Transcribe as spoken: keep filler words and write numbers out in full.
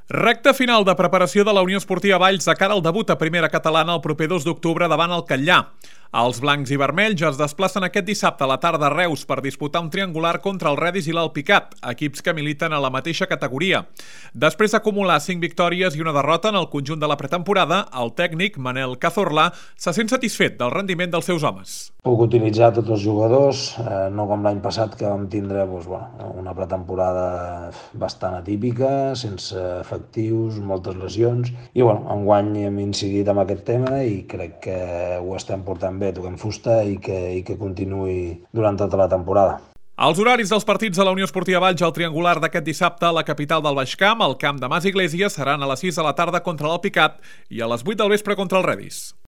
Recte final de preparació de la Unió Esportiva Valls de cara al debut a primera catalana el proper dos d'octubre davant el Catllar. Els blancs i vermells es desplacen aquest dissabte a la tarda a Reus per disputar un triangular contra el Redis i l'Alpicat, equips que militen a la mateixa categoria. Després d'acumular cinc victòries i una derrota en el conjunt de la pretemporada, el tècnic, Manel Cazorla, se sent satisfet del rendiment dels seus homes. Puc utilitzar tots els jugadors, eh, no com l'any passat que vam tindre doncs, bueno, una pretemporada bastant atípica, sense efectius, moltes lesions, i bueno, enguany hem incidit en aquest tema i crec que ho estem portant bé, toquem fusta i que, i que continuï durant tota la temporada. Els horaris dels partits de la Unió Esportiva Valls al triangular d'aquest dissabte a la capital del Baix Camp, al camp de Mas Iglesias, seran a les sis de la tarda contra l'Alpicat i a les vuit del vespre contra el Redis.